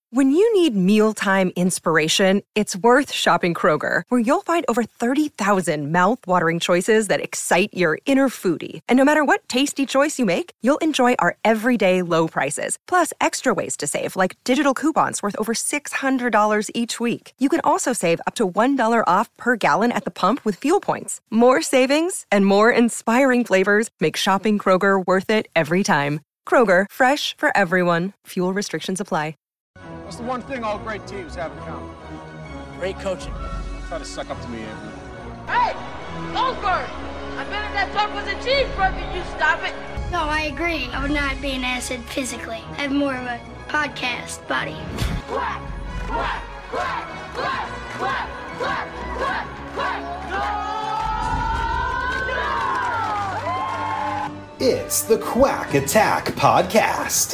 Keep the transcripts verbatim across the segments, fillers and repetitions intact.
When you need mealtime inspiration, it's worth shopping Kroger, where you'll find over thirty thousand mouth-watering choices that excite your inner foodie. And no matter what tasty choice you make, you'll enjoy our everyday low prices, plus extra ways to save, like digital coupons worth over six hundred dollars each week. You can also save up to one dollar off per gallon at the pump with fuel points. More savings and more inspiring flavors make shopping Kroger worth it every time. Kroger, fresh for everyone. Fuel restrictions apply. What's the one thing all great teams have in common? Great coaching. Try to suck up to me, Anthony. Hey, Goldberg! I bet if that truck was a cheeseburger, you stop it. No, I agree. I would not be an acid physically. I have more of a podcast body. Quack! Quack! Quack! Quack! Quack! Quack! Quack! Quack! No! No! It's the Quack Attack Podcast.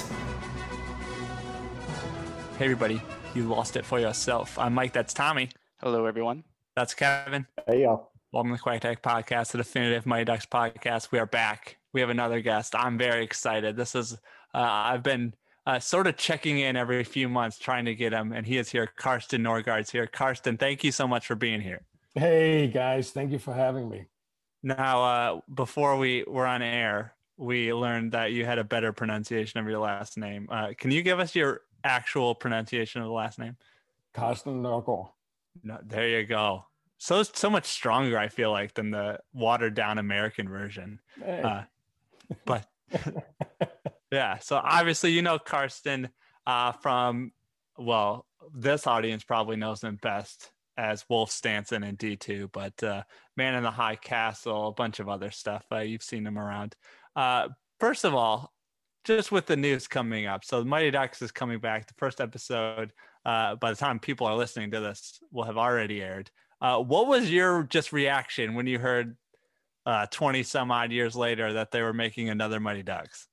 Hey everybody, you lost it for yourself. I'm Mike, that's Tommy. Hello everyone. That's Kevin. Hey y'all. Welcome to the Quack Attack Podcast, the definitive Mighty Ducks podcast. We are back. We have another guest. I'm very excited. This is, uh, I've been uh, sort of checking in every few months trying to get him, and he is here. Karsten Norgaard's here. Karsten, thank you so much for being here. Hey guys, thank you for having me. Now, uh, before we were on air, we learned that you had a better pronunciation of your last name. Uh, can you give us your actual pronunciation of the last name? Karsten Nørgaard. No, there you go. So so much stronger, I feel like, than the watered down American version. Hey. Uh, but yeah, so obviously you know Karsten uh, from, well, this audience probably knows him best as Wolf Stanson in D two, but uh, Man in the High Castle, a bunch of other stuff. Uh, you've seen him around. Uh, first of all, just with the news coming up. So the Mighty Ducks is coming back. The first episode, uh, by the time people are listening to this, will have already aired. Uh, what was your just reaction when you heard uh, twenty some odd years later that they were making another Mighty Ducks?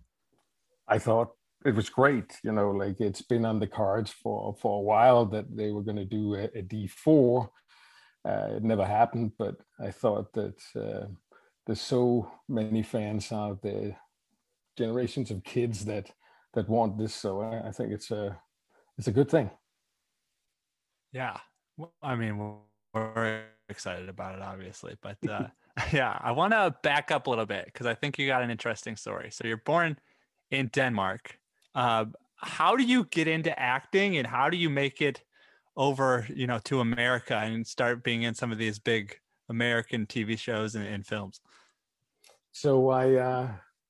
I thought it was great. You know, like it's been on the cards for, for a while that they were going to do a, a D four. Uh, it never happened, but I thought that uh, there's so many fans out there, generations of kids that that want this, so I, I think it's a it's a good thing. Yeah, I mean, we're excited about it, obviously, but uh, yeah, I want to back up a little bit because I think you got an interesting story. So you're born in Denmark. Uh, how do you get into acting, and how do you make it over, you know, to America and start being in some of these big American T V shows and, and films? So I. Uh,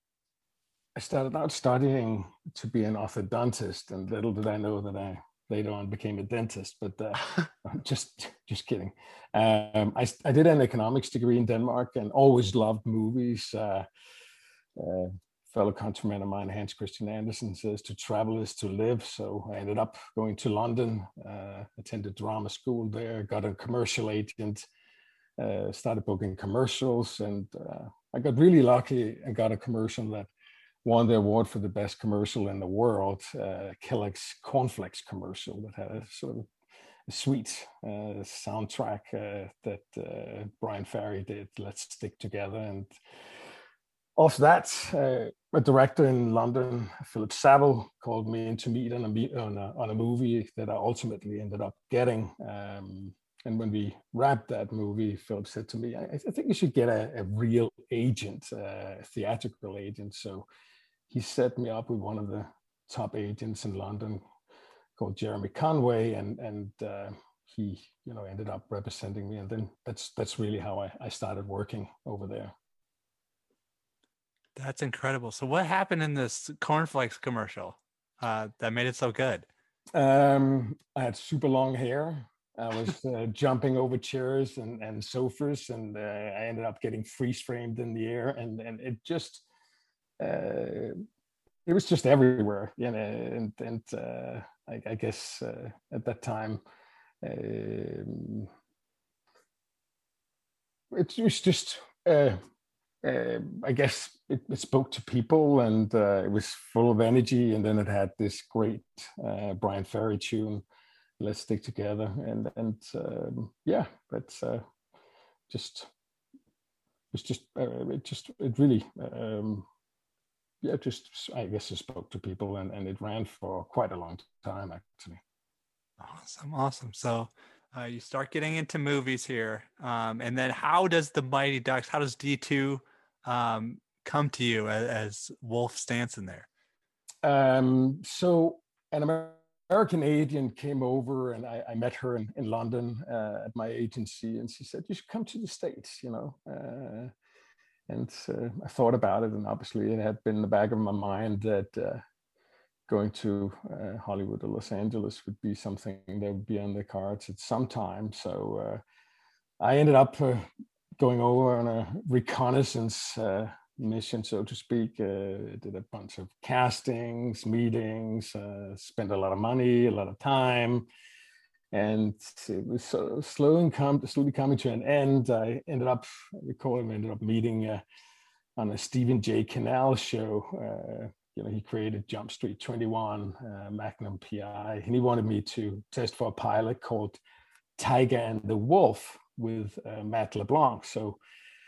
I started out studying to be an orthodontist, and little did I know that I later on became a dentist. But uh, just, just kidding. Um, I, I did an economics degree in Denmark and always loved movies. Uh, uh, fellow countryman of mine, Hans Christian Andersen, says to travel is to live. So I ended up going to London, uh, attended drama school there, got a commercial agent, uh, started booking commercials, and uh, I got really lucky and got a commercial that won the award for the best commercial in the world, uh, Kellogg's Cornflakes commercial that had a sort of a sweet uh, soundtrack uh, that uh, Brian Ferry did, Let's Stick Together. And after that, uh, a director in London, Philip Saville, called me in to meet on a, on a, on a movie that I ultimately ended up getting. Um, and when we wrapped that movie, Philip said to me, I, I think you should get a, a real agent, uh, a theatrical agent. So he set me up with one of the top agents in London called Jeremy Conway, and and uh, he, you know, ended up representing me, and then that's that's really how I, I started working over there. That's incredible. So what happened in this cornflakes commercial uh, that made it so good? Um, I had super long hair. I was uh, jumping over chairs and, and sofas, and uh, I ended up getting freeze framed in the air, and and it just. Uh, it was just everywhere, you know, and, and uh, I, I guess uh, at that time, um, it was just, uh, uh, I guess it, it spoke to people, and uh, it was full of energy, and then it had this great uh, Brian Ferry tune, Let's Stick Together, and and um, yeah, that's uh, just, it's just, uh, it just, it really, um, yeah, just I guess I spoke to people, and, and it ran for quite a long time actually. Awesome, awesome. So uh, you start getting into movies here, um, and then how does the Mighty Ducks, how does D two um, come to you as, as Wolf Stansson there? Um, so an American agent came over, and I, I met her in, in London uh, at my agency, and she said, you should come to the States, you know. Uh, and uh, I thought about it, and obviously it had been in the back of my mind that uh, going to uh, Hollywood or Los Angeles would be something that would be on the cards at some time. So uh, I ended up uh, going over on a reconnaissance uh, mission, so to speak. Uh, did a bunch of castings, meetings, uh, spent a lot of money, a lot of time, and it was sort of slowly, come, slowly coming to an end. I ended up, I recall, I ended up meeting uh, on a Stephen J. Cannell show. Uh, you know, he created Jump Street twenty-one, uh, Magnum P I, and he wanted me to test for a pilot called Tiger and the Wolf with uh, Matt LeBlanc. So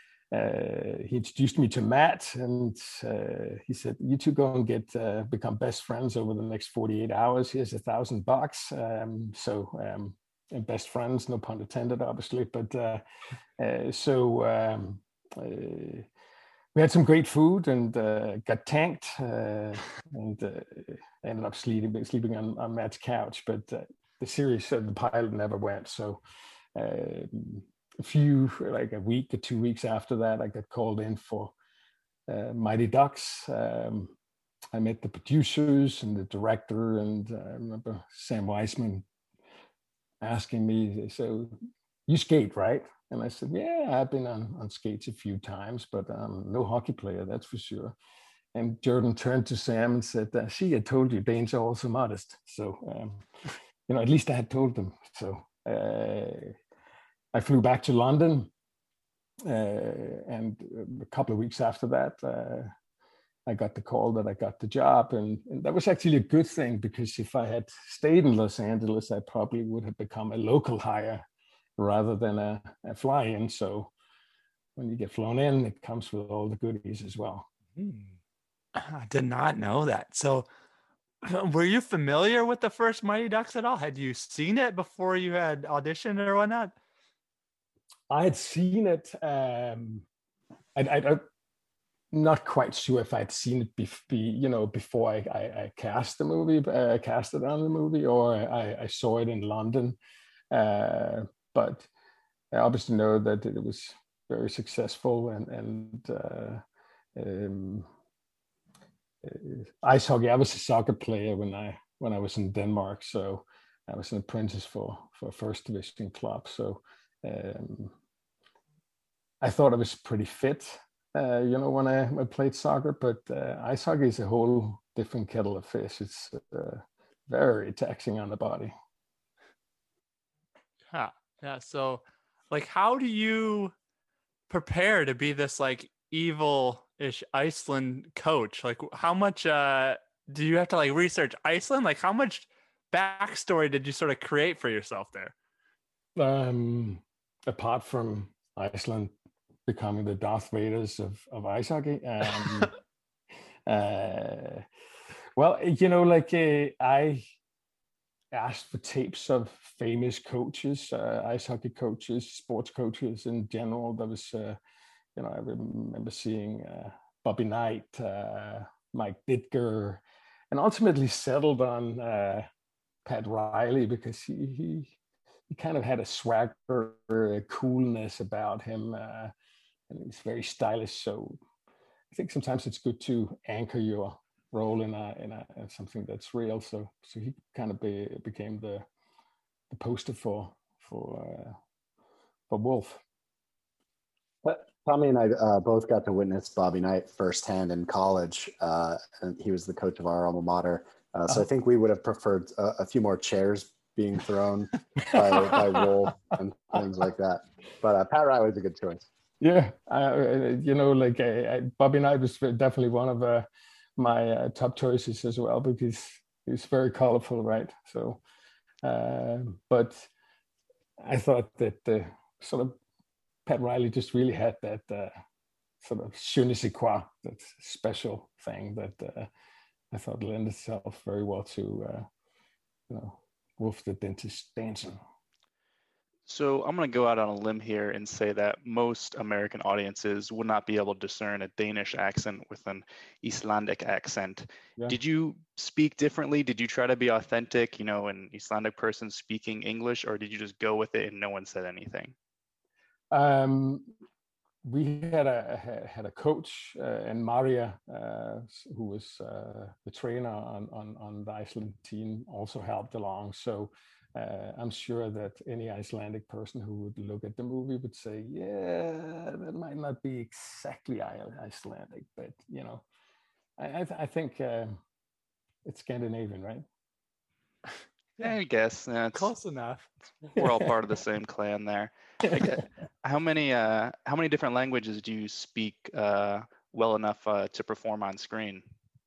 uh, he introduced me to Matt, and uh, he said, you two go and get uh, become best friends over the next forty-eight hours. Here's a thousand bucks. Um, so um, and best friends, no pun intended, obviously. But uh, uh, so um, uh, we had some great food, and uh, got tanked, uh, and uh, ended up sleeping sleeping on, on Matt's couch. But uh, the series, uh, the pilot never went. So uh, a few, like a week or two weeks after that, I got called in for uh, Mighty Ducks. Um, I met the producers and the director, and uh, I remember Sam Weisman asking me, so you skate, right? And I said, yeah, I've been on, on skates a few times, but I'm no hockey player, that's for sure. And Jordan turned to Sam and said, see, I told you, Danes are also modest. So, um, you know, at least I had told them. So uh, I flew back to London, uh, and a couple of weeks after that, uh, I got the call that I got the job. And, and that was actually a good thing, because if I had stayed in Los Angeles, I probably would have become a local hire rather than a, a fly-in. So when you get flown in, it comes with all the goodies as well. I did not know that. So were you familiar with the first Mighty Ducks at all? Had you seen it before you had auditioned or whatnot? I had seen it. Um, I, I, I'm not quite sure if I'd seen it be, be you know, before I, I, I cast the movie, uh, cast it on the movie, or I, I saw it in London. Uh, But I obviously know that it was very successful, and and uh, um, uh, ice hockey. I was a soccer player when I when I was in Denmark, so I was an apprentice for for a first division club. So um, I thought I was pretty fit, uh, you know, when I, I played soccer. But uh, ice hockey is a whole different kettle of fish. It's uh, very taxing on the body. Huh. Yeah. So like, how do you prepare to be this like evil-ish Iceland coach? Like, how much uh, do you have to like research Iceland? Like, how much backstory did you sort of create for yourself there? Um, apart from Iceland becoming the Darth Vaders of, of ice hockey. Um, uh, well, you know, like uh, I asked for tapes of famous coaches, uh, ice hockey coaches, sports coaches in general. There was, uh, you know, I remember seeing uh, Bobby Knight, uh, Mike Ditka, and ultimately settled on uh, Pat Riley, because he, he he kind of had a swagger, a coolness about him, uh, and he's very stylish. So I think sometimes it's good to anchor your role in a in, a, in something that's real. So so he kind of be, became the the poster for for uh, for Wolf. But Tommy and I uh, both got to witness Bobby Knight firsthand in college, uh, and he was the coach of our alma mater. Uh, so oh. I think we would have preferred a, a few more chairs being thrown by, by Wolf and things like that. But uh, Pat Riley's a good choice. Yeah, uh, you know, like uh, Bobby Knight was definitely one of uh, my uh, top choices as well, because he's very colorful, right? So, uh, but I thought that the sort of Pat Riley just really had that uh, sort of je ne sais quoi, that special thing that uh, I thought lent itself very well to, uh, you know, Wolf the Dentist dancing. So I'm going to go out on a limb here and say that most American audiences would not be able to discern a Danish accent with an Icelandic accent. Yeah. Did you speak differently? Did you try to be authentic, you know, an Icelandic person speaking English, or did you just go with it and no one said anything? Um, we had a had a coach, uh, and Maria, uh, who was uh, the trainer on, on on the Iceland team, also helped along. So uh, I'm sure that any Icelandic person who would look at the movie would say, "Yeah, that might not be exactly Icelandic, but you know, I I, th- I think uh, it's Scandinavian, right?" Yeah, I guess yeah, it's, Close enough. we're all part of the same clan there. I get, how many uh, how many different languages do you speak uh, well enough uh, to perform on screen?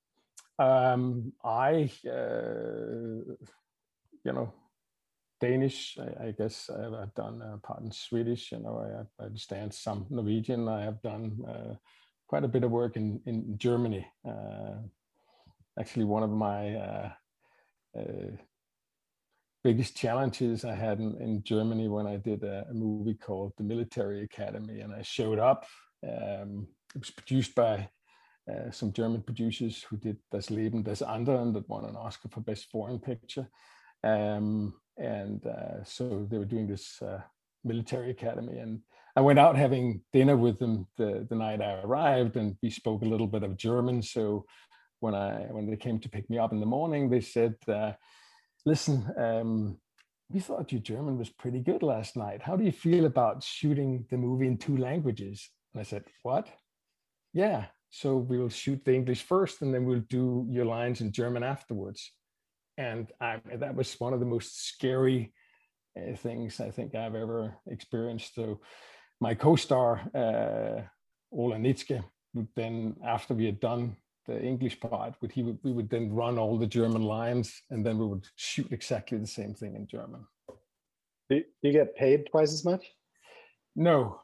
Um, I, uh, you know, Danish. I, I guess I've, I've done a part in Swedish. You know, I, I understand some Norwegian. I have done uh, quite a bit of work in in Germany. Uh, actually, one of my uh, uh, biggest challenges I had in, in Germany when I did a, a movie called The Military Academy, and I showed up. Um, it was produced by uh, some German producers who did Das Leben des Anderen, that won an Oscar for Best Foreign Picture. Um, and uh, so they were doing this uh, military academy, and I went out having dinner with them the, the night I arrived, and we spoke a little bit of German. So when I when they came to pick me up in the morning, they said, uh, listen, um, we thought your German was pretty good last night. How do you feel about shooting the movie in two languages? And I said, what? Yeah, so we'll shoot the English first, and then we'll do your lines in German afterwards. And I, that was one of the most scary uh, things I think I've ever experienced. So my co-star, uh, Ola Nitzke, would then, after we had done the English part, would he would, we would then run all the German lines, and then we would shoot exactly the same thing in German. Do you get paid twice as much? No.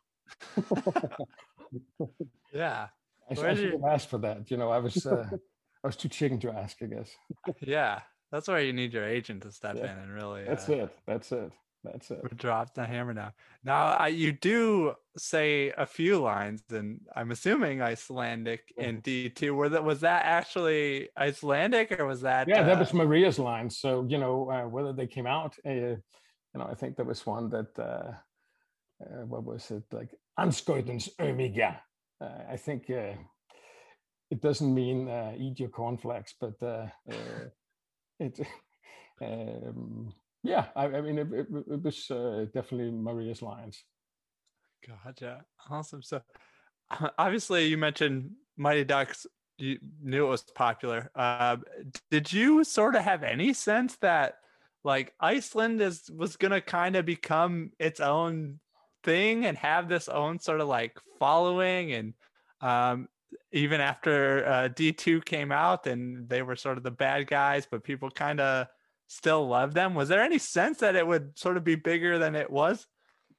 Yeah. I, I should have asked for that. You know, I was uh, I was too chicken to ask, I guess. Yeah, that's where you need your agent to step Yeah. in and really. That's uh, it. That's it. That's it. Drop the hammer down. Now, I, you do say a few lines, and I'm assuming Icelandic in D two. Were that was that actually Icelandic, or was that? Yeah, uh, that was Maria's line. So you know, uh, whether they came out, uh, you know, I think there was one that uh, uh, what was it like? Anskoitens ömiga. Uh, I think uh, it doesn't mean uh, eat your cornflakes, but uh, uh, it. Um, yeah, I, I mean, it, it, it was uh, definitely Maria's lines. Gotcha. Awesome. So, obviously, you mentioned Mighty Ducks. You knew it was popular. Uh, did you sort of have any sense that, like, Iceland is was gonna kind of become its own thing and have this own sort of like following, and um, even after uh, D two came out and they were sort of the bad guys, but people kind of still love them? Was there any sense that it would sort of be bigger than it was?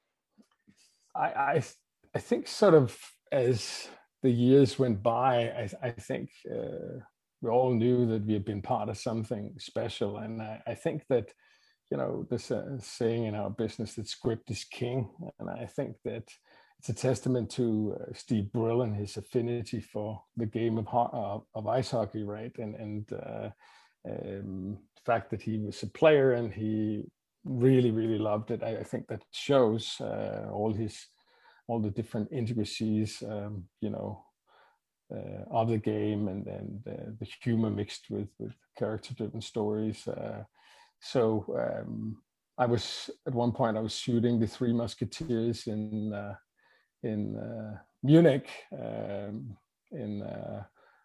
I I, I think sort of as the years went by, I, I think uh, we all knew that we had been part of something special, and I, I think that, you know, this uh, saying in our business that script is king, and I think that it's a testament to uh, Steve Brill and his affinity for the game of ho- uh, of ice hockey, right? And and uh, um, the fact that he was a player and he really really loved it. I, I think that shows uh, all his all the different intricacies, um, you know, uh, of the game, and and uh, the humor mixed with with character-driven stories. Uh, so um, I was at one point I was shooting the Three Musketeers in uh, in uh, Munich, um, in uh,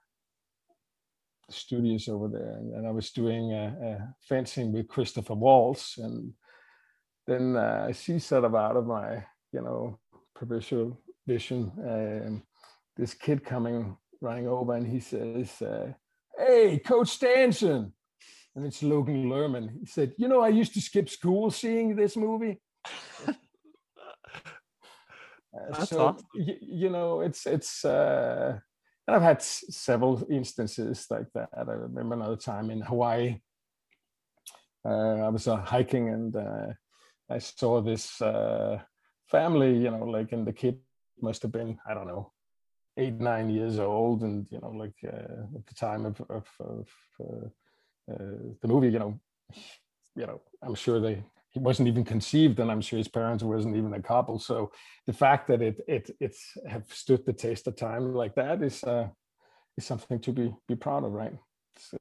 the studios over there, and, and I was doing uh, uh, fencing with Christopher Waltz, and then uh, I see sort of out of my, you know, peripheral vision, um, this kid coming running over, and he says, uh, "Hey, Coach Stanson," and it's Logan Lerman. He said, "You know, I used to skip school seeing this movie." Uh, That's so awesome. y- you know, it's it's. Uh, and I've had s- several instances like that. I remember another time in Hawaii. Uh, I was uh, hiking and uh, I saw this uh, family. You know, like, and the kid must have been, I don't know, eight nine years old, and you know, like uh, at the time of, of, of uh, uh, the movie, you know, you know, I'm sure they he wasn't even conceived, and I'm sure his parents wasn't even a couple. So the fact that it it it's have stood the test of time like that is uh, is something to be be proud of, right? So,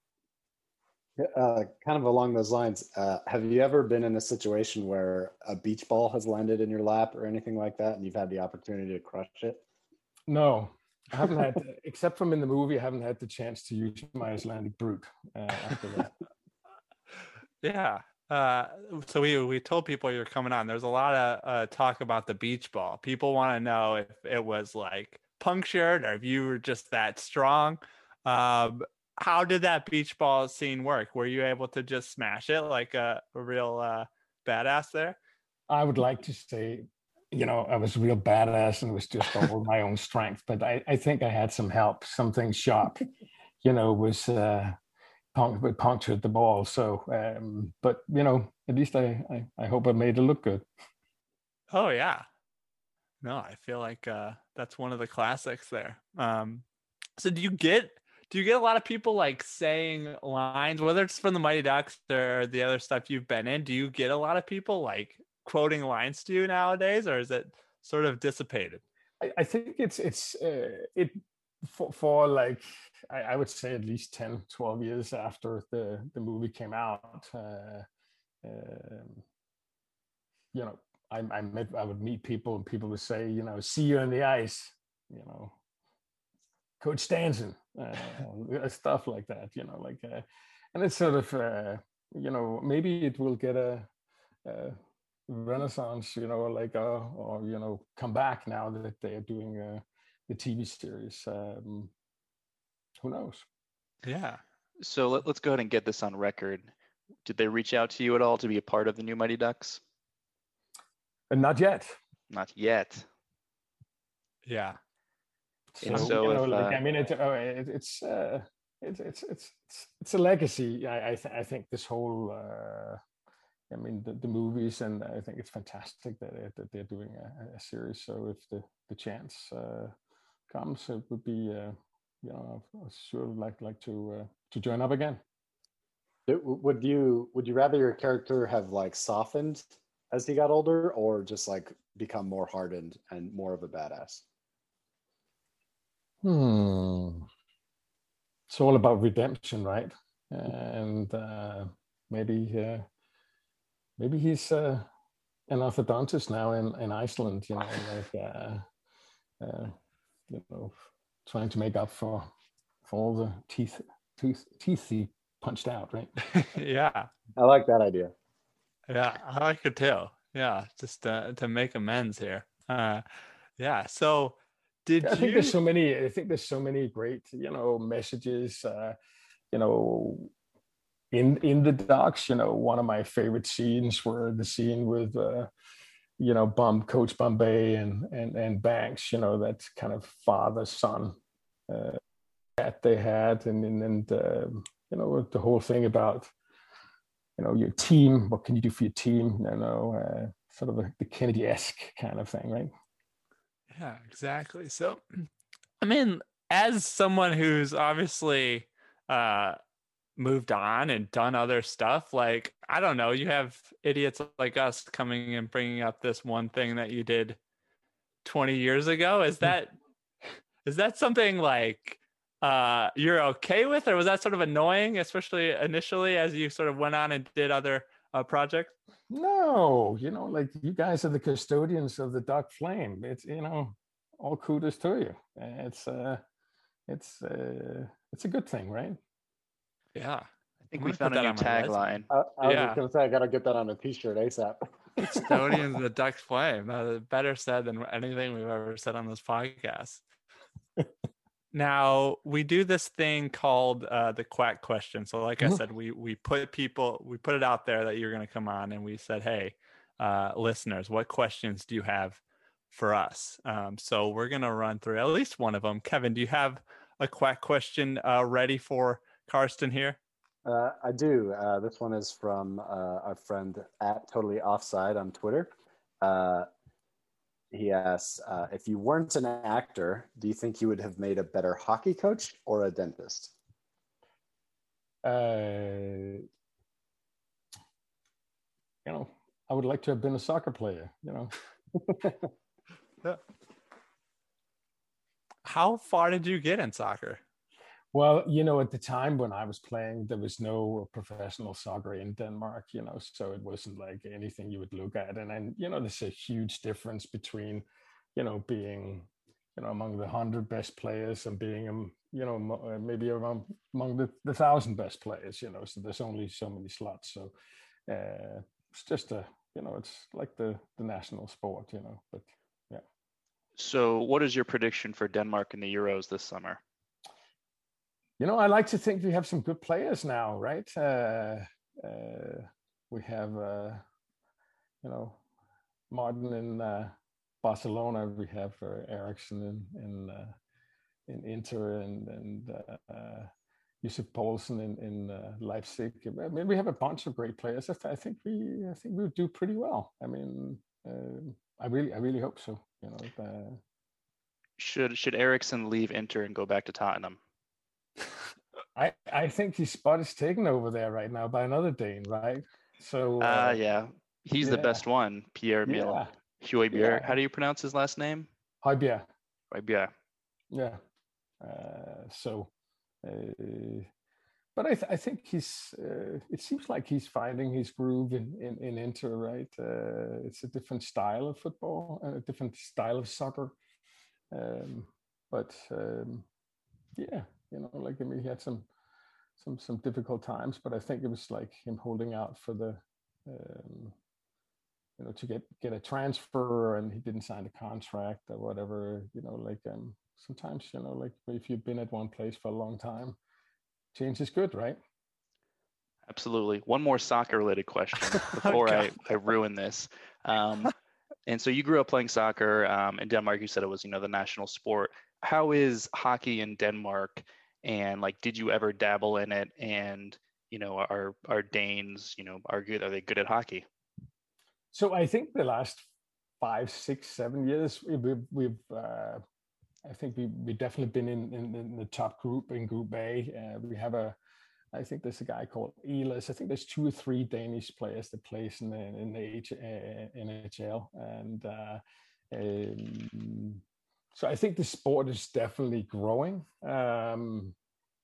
Uh, kind of along those lines, uh, have you ever been in a situation where a beach ball has landed in your lap or anything like that, and you've had the opportunity to crush it? no, I haven't had, except from in the movie, I haven't had the chance to use my Icelandic brute uh, after that. Yeah. Uh, so we we told people you're coming on. There's a lot of uh, talk about the beach ball. People want to know if it was like punctured or if you were just that strong. Um, how did that beach ball scene work? Were you able to just smash it like a, a real uh, badass there? I would like to say, you know, I was real badass and it was just all my own strength, but I, I think I had some help. Something sharp, you know, was uh, punct- punctured the ball. So, um, but you know, at least I, I, I hope I made it look good. Oh yeah. No, I feel like uh, that's one of the classics there. Um, so do you get do you get a lot of people like saying lines, whether it's from the Mighty Ducks or the other stuff you've been in? Do you get a lot of people like quoting lines to you nowadays, or is it sort of dissipated? I, I think it's it's uh, it for, for like I, I would say at least ten, twelve years after the the movie came out. Uh, um, you know, I, I met I would meet people and people would say, you know, see you on the ice, you know, Coach Stanson, uh, stuff like that, you know, like, uh, and it's sort of, uh, you know, maybe it will get a, a renaissance, you know, like, uh, or, you know, come back now that they're doing uh, the T V series. Um, who knows? Yeah. So let, let's go ahead and get this on record. Did they reach out to you at all to be a part of the new Mighty Ducks? And not yet. Not yet. Yeah. So, so you know, if, like, uh, I mean, it, uh, it, it's, uh, it's, it's, it's, it's, it's a legacy. I, I, th- I think this whole, uh, I mean, the, the movies, and I think it's fantastic that, it, that they're doing a, a series. So if the, the chance uh, comes, it would be, uh, you know, I sure would like, like to, uh, to join up again. Would you would you rather your character have like softened as he got older, or just like become more hardened and more of a badass? Hmm. It's all about redemption, right? And uh, maybe uh, maybe he's uh, an orthodontist now in, in Iceland, you know, like uh, uh, you know, trying to make up for for all the teeth tooth teeth he punched out, right? Yeah. I like that idea. Yeah, I like it too. Yeah, just uh, to make amends here. Uh, yeah. So, did I you? think there's so many. I think there's so many great, you know, messages. Uh, you know, in in the docs, you know, one of my favorite scenes were the scene with, uh, you know, Bum Coach Bombay and and and Banks. You know, that kind of father son uh, that they had, and and, and uh, you know, the whole thing about, you know, your team. What can you do for your team? You know, uh, sort of a, the Kennedy-esque kind of thing, right? Yeah, exactly. So, I mean, as someone who's obviously uh, moved on and done other stuff, like, I don't know, you have idiots like us coming and bringing up this one thing that you did twenty years ago. Is that is that something like uh, you're okay with, or was that sort of annoying, especially initially as you sort of went on and did other uh, projects? No, you know, like, you guys are the custodians of the Duck Flame. It's, you know, all kudos to you. It's uh, it's uh, it's a good thing, right? Yeah, I think I'm we gonna found put a that new on my resume. tagline. I, I was Yeah. just gonna say I gotta get that on a T-shirt ASAP. Custodians of the Duck Flame. Uh, better said than anything we've ever said on this podcast. Now, we do this thing called uh, the Quack question. So like Mhm. I said, we we put people, we put it out there that you're going to come on, and we said, hey, uh, listeners, what questions do you have for us. Um, so we're going to run through at least one of them. Kevin, do you have a quack question uh, ready for Karsten here? Uh, I do. Uh, this one is from uh, our friend at Totally Offside on Twitter. Uh, he asks, uh, if you weren't an actor, do you think you would have made a better hockey coach or a dentist? Uh, you know, I would like to have been a soccer player, you know. Yeah. How far did you get in soccer? Well, you know, at the time when I was playing, there was no professional soccer in Denmark, you know, so it wasn't like anything you would look at. And then, you know, there's a huge difference between, you know, being, you know, among the hundred best players and being, um, you know, maybe around among the, the thousand best players, you know, so there's only so many slots. So uh, it's just a, you know, it's like the, the national sport, you know, but yeah. So what is your prediction for Denmark in the Euros this summer? You know, I like to think we have some good players now, right? Uh, uh, we have, uh, you know, Martin in uh, Barcelona. We have uh, Eriksson in in, uh, in Inter, and and uh, Josef Poulsen in in uh, Leipzig. I mean, we have a bunch of great players. I, th- I think we I think we'll do pretty well. I mean, uh, I really I really hope so. You know, uh, should should Eriksson leave Inter and go back to Tottenham? I, I think his spot is taken over there right now by another Dane, right? So uh, uh, yeah, he's yeah. the best one, Pierre Emile Yeah. Højbjerg. Yeah. How do you pronounce his last name? Højbjerg. Højbjerg. Yeah. Uh, so, uh, but I, th- I think he's. Uh, it seems like he's finding his groove in in, in Inter, right? Uh, it's a different style of football, and a different style of soccer. Um, but um, yeah. You know, like I mean, he had some, some, some difficult times, but I think it was like him holding out for the, um, you know, to get get a transfer, and he didn't sign a contract or whatever. You know, like um, sometimes, you know, like if you've been at one place for a long time, change is good, right? Absolutely. One more soccer-related question before I, I ruin this. Um, and so you grew up playing soccer um, in Denmark. You said it was, you know, the national sport. How is hockey in Denmark? And like, did you ever dabble in it? And, you know, are, are Danes, you know, are good, are they good at hockey? So I think the last five, six, seven years, we've, we've uh, I think we, we've definitely been in, in, in the top group in Group A. Uh, we have a, I think there's a guy called Elis. I think there's two or three Danish players that plays in the, in the H, uh, N H L. And uh, um, so I think the sport is definitely growing. Um,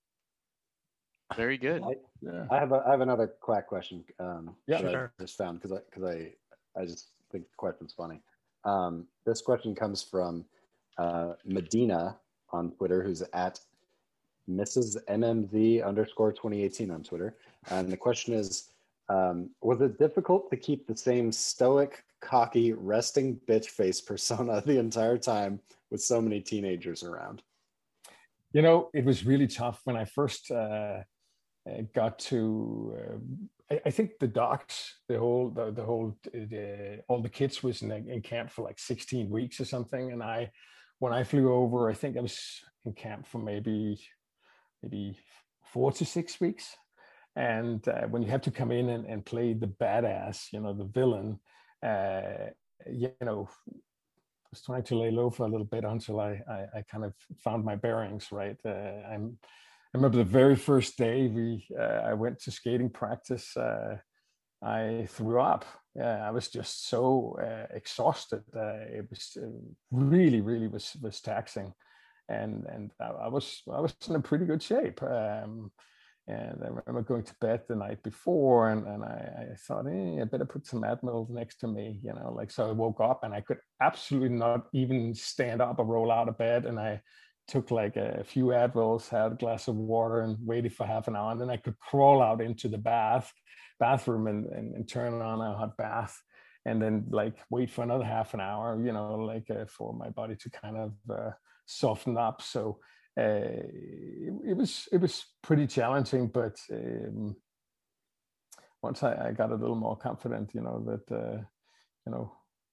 Very good. I, yeah. I have a, I have another quack question. Um, yeah, that sure. I just found because I because I I just think the question's funny. Um, this question comes from uh, Medina on Twitter, who's at Missus M M V underscore twenty eighteen on Twitter, and the question is: um, was it difficult to keep the same stoic, cocky, resting bitch face persona the entire time with so many teenagers around? You know, it was really tough when I first uh, got to. Uh, I, I think the docs, the whole, the, the whole, the, all the kids was in, in camp for like sixteen weeks or something, and I, when I flew over, I think I was in camp for maybe, maybe four to six weeks. And uh, when you have to come in and, and play the badass, you know, the villain, uh, you know. I was trying to lay low for a little bit until I, I, I kind of found my bearings, right? Uh, I'm, I remember the very first day we uh, I went to skating practice, uh, I threw up. Yeah, I was just so uh, exhausted. Uh, it was uh, really, really was was taxing, and and I, I was I was in a pretty good shape. Um, And I remember going to bed the night before, and, and I, I thought, eh, I better put some Admiral next to me, you know, like, so I woke up and I could absolutely not even stand up or roll out of bed. And I took like a few Advils, had a glass of water, and waited for half an hour. And then I could crawl out into the bath, bathroom and, and, and turn on a hot bath. And then like wait for another half an hour, you know, like uh, for my body to kind of uh, soften up. So Uh, it, it was it was pretty challenging, but um, once I, I got a little more confident, you know, that uh, you know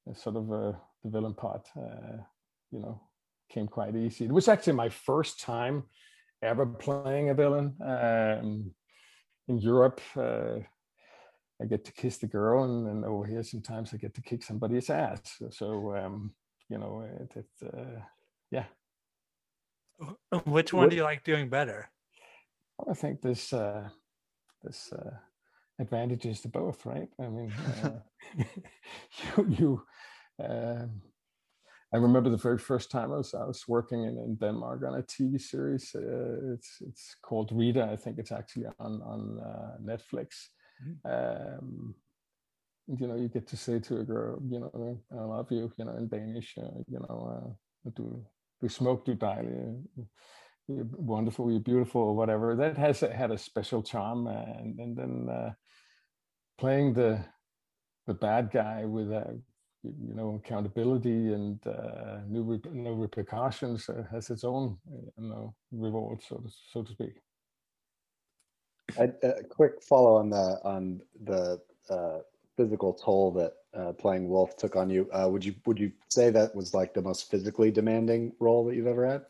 sort of uh, the villain part, uh, you know, came quite easy. It was actually my first time ever playing a villain um, in Europe. Uh, I get to kiss the girl, and, and over here sometimes I get to kick somebody's ass. So, um, you know, it, it uh, yeah. Which one What, do you like doing better? I think this uh, this uh, advantages to both, right? I mean, uh, you you. Um, I remember the very first time I was I was working in, in Denmark on a T V series. Uh, it's it's called Rita. I think it's actually on on uh, Netflix. Um, you know, you get to say to a girl, you know, I love you, you know, in Danish, uh, you know, uh, du, du smuk, du dejlig, you're wonderful, you're beautiful, or whatever. That has had a special charm. And, and then uh, playing the the bad guy with, uh, you know, accountability and uh, no, no repercussions uh, has its own, you know, reward, so to, so to speak. A, a quick follow on the on the uh, physical toll that uh, playing Wolf took on you. Uh, would you would you say that was like the most physically demanding role that you've ever had?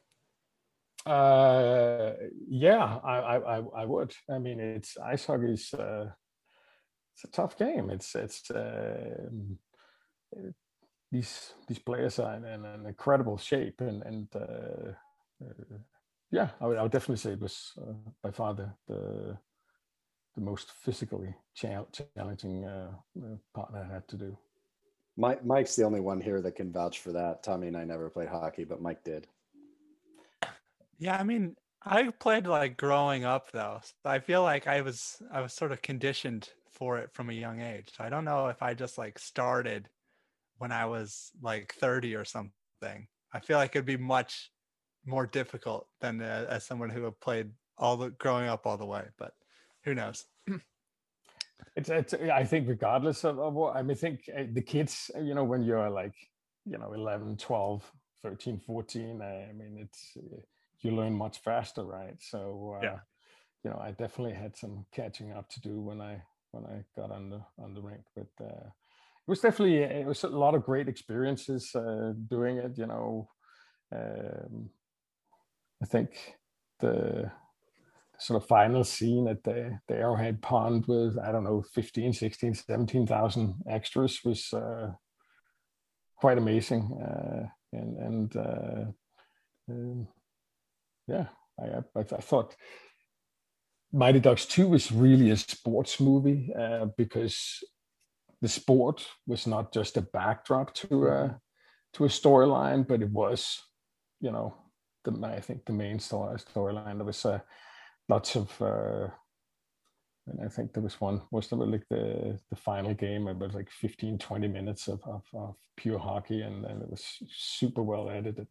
Uh, yeah, I, I I would. I mean, it's ice hockey's uh, it's a tough game. It's it's uh, it, these these players are in, in an incredible shape, and and uh, uh, yeah, I would, I would definitely say it was uh, by far the the the most physically challenging uh, part I had to do. Mike, Mike's the only one here that can vouch for that. Tommy and I never played hockey, but Mike did. Yeah, I mean, I played like growing up though. So I feel like I was I was sort of conditioned for it from a young age. So I don't know if I just like started when I was like thirty or something. I feel like it'd be much more difficult than uh, as someone who have played all the growing up all the way, but who knows? It's, it's I think regardless of, of what, I mean, I think the kids, you know, when you're like, you know, eleven, twelve, thirteen, fourteen, I, I mean, it's, you learn much faster, right? So, uh, yeah. you know, I definitely had some catching up to do when I, when I got on the, on the rink, but uh, it was definitely, it was a lot of great experiences uh, doing it, you know. Um, I think the sort of final scene at the, the Arrowhead Pond with, I don't know, fifteen, sixteen, seventeen thousand extras was uh, quite amazing. Uh, and and uh, um, yeah, I, I, I thought Mighty Ducks two was really a sports movie uh, because the sport was not just a backdrop to a, to a storyline, but it was, you know, the, I think the main story storyline. There was uh, lots of, uh, and I think there was one, was there like the, the final game, it was like fifteen, twenty minutes of, of, of pure hockey, and, and it was super well edited.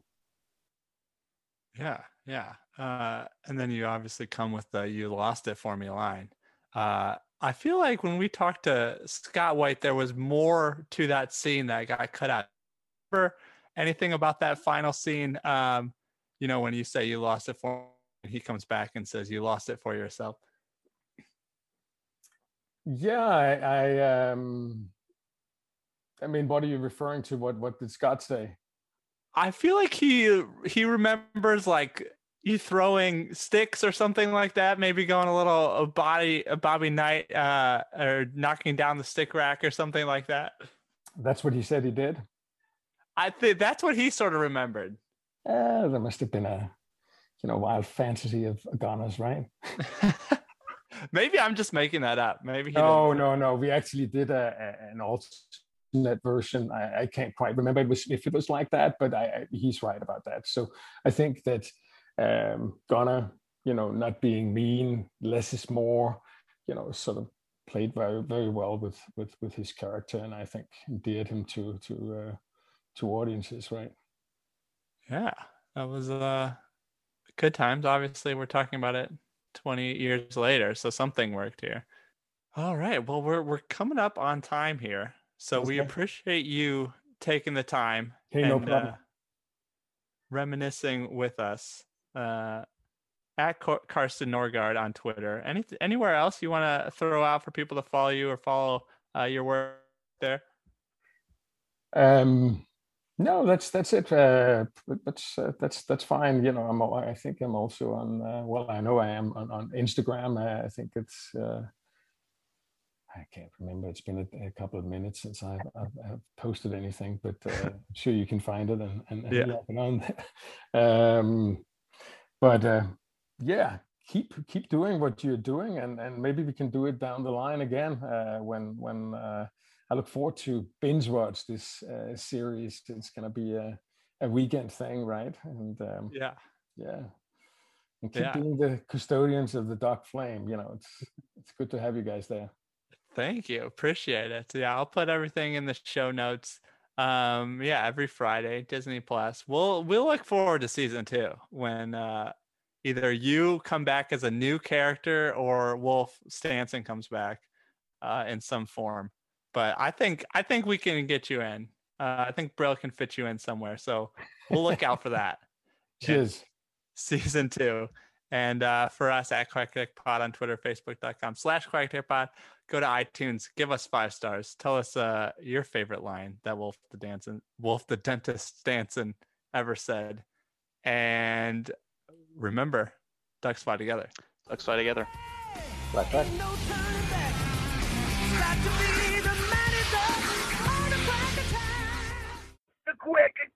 Yeah, yeah. Uh, and then you obviously come with the "you lost it for me" line. Uh, I feel like when we talked to Scott White, there was more to that scene that got cut out. Remember anything about that final scene? Um, you know, when you say you lost it for me, he comes back and says you lost it for yourself. Yeah, I, I, um, I mean, what are you referring to? What, what did Scott say? I feel like he he remembers like you throwing sticks or something like that, maybe going a little a body a Bobby Knight uh, or knocking down the stick rack or something like that. That's what he said he did. I think that's what he sort of remembered. Uh, there must have been a, you know, wild fantasy of Adonis, right? Maybe I'm just making that up. Maybe. He no, didn't. no, no. We actually did a, a, an alternate version. I, I can't quite remember it was, if it was like that, but I, I, he's right about that. So I think that um, Gunnar, you know, not being mean, less is more, you know, sort of played very, very well with with with his character, and I think endeared him to to uh, to audiences, right? Yeah, that was uh, good times. Obviously, we're talking about it twenty years later, so something worked here. All right, well, we're we're coming up on time here, so okay. We appreciate you taking the time hey, and no problem. Uh, reminiscing with us. Uh, at Karsten Norgard on Twitter. Any anywhere else you want to throw out for people to follow you or follow uh, your work there? Um, no, that's that's it. Uh, but that's uh, that's that's fine. You know, I'm al- I think I'm also on. Uh, well, I know I am on, on Instagram. Uh, I think it's. Uh, I can't remember. It's been a, a couple of minutes since I've, I've, I've posted anything, but uh, I'm sure you can find it and and, and Yeah. log it on there. Um, but uh, yeah, keep keep doing what you're doing, and and maybe we can do it down the line again uh, when when. Uh, I look forward to binge watch this uh, series. It's going to be a, a weekend thing, right? And um, Yeah. yeah, and keep Yeah. being the custodians of the Dark Flame. You know, it's it's good to have you guys there. Thank you. Appreciate it. Yeah, I'll put everything in the show notes. Um, yeah, every Friday, Disney Plus. We'll we'll look forward to season two when uh, either you come back as a new character or Wolf Stanson comes back uh, in some form. But I think I think we can get you in. Uh, I think Brill can fit you in somewhere. So we'll look out for that. Cheers. Season two. And uh, for us at Quack Tech Pod on Twitter, Facebook.com slash Quack Tech Pod. Go to iTunes, give us five stars. Tell us uh, your favorite line that Wolf the Dancing, Wolf the Dentist Stanson ever said. And remember, ducks fly together. Ducks fly together. Quack, quack. The Quack